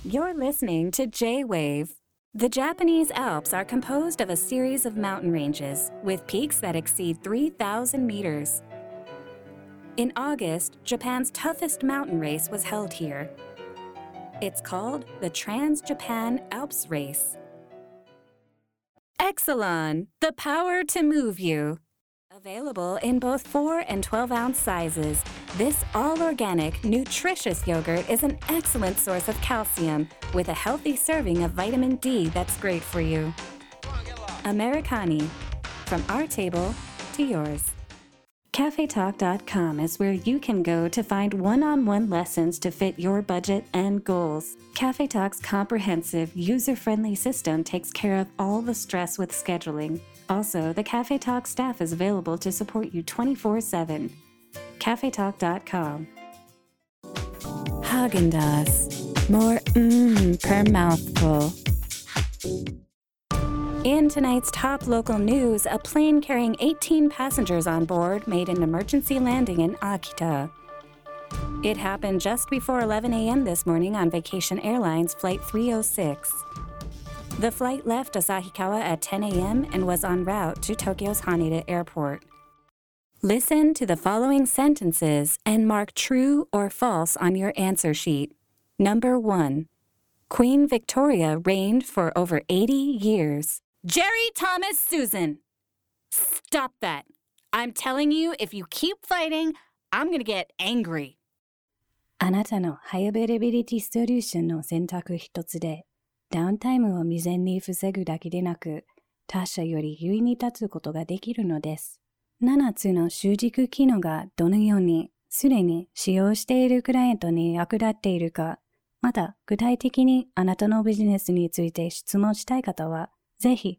You're listening to J-Wave. The Japanese Alps are composed of a series of mountain ranges with peaks that exceed 3,000 meters. In August, Japan's toughest mountain race was held here. It's called the Trans-Japan Alps Race. Exelon, the power to move you. Available in both 4 and 12-ounce sizes, this all-organic, nutritious yogurt is an excellent source of calcium with a healthy serving of vitamin D that's great for you. Americani, from our table to yours. CafeTalk.com is where you can go to find one-on-one lessons to fit your budget and goals. Cafe Talk's comprehensive, user-friendly system takes care of all the stress with scheduling. Also, the Cafe Talk staff is available to support you 24/7. CafeTalk.com. Häagen-Dazs. More per mouthful. In tonight's top local news, a plane carrying 18 passengers on board made an emergency landing in Akita. It happened just before 11 a.m. this morning on Vacation Airlines Flight 306. The flight left Asahikawa at 10 a.m. and was en route to Tokyo's Haneda Airport. Listen to the following sentences and mark true or false on your answer sheet. Number 1. Queen Victoria reigned for over 80 years. Jerry Thomas Susan! Stop that. I'm telling you, if you keep fighting, I'm gonna get angry. あなたのハイアベリビリティソリューションの選択一つで、ダウンタイムを未然に防ぐだけでなく、他社より優位に立つことができるのです。7つの習熟機能がどのように、すでに使用しているクライアントに役立っているか、また具体的にあなたのビジネスについて質問したい方は、ぜひ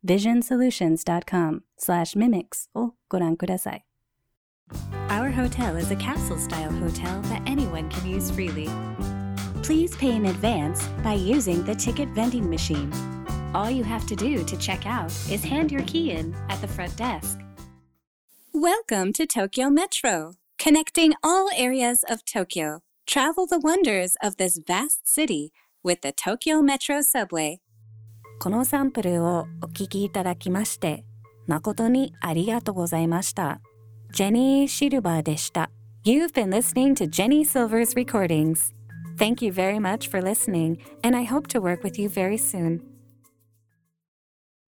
visionsolutions.com/mimics をご覧ください。Our hotel is a capsule-style hotel that anyone can use freely. Please pay in advance by using the ticket vending machine. All you have to do to check out is hand your key in at the front desk. Welcome to Tokyo Metro, connecting all areas of Tokyo. Travel the wonders of this vast city with the Tokyo Metro subway. このサンプルをお聞きいただきまして、誠にありがとうございました。ジェニー・シルバーでした。 You've been listening to Jenny Silver's recordings. Thank you very much for listening, and I hope to work with you very soon.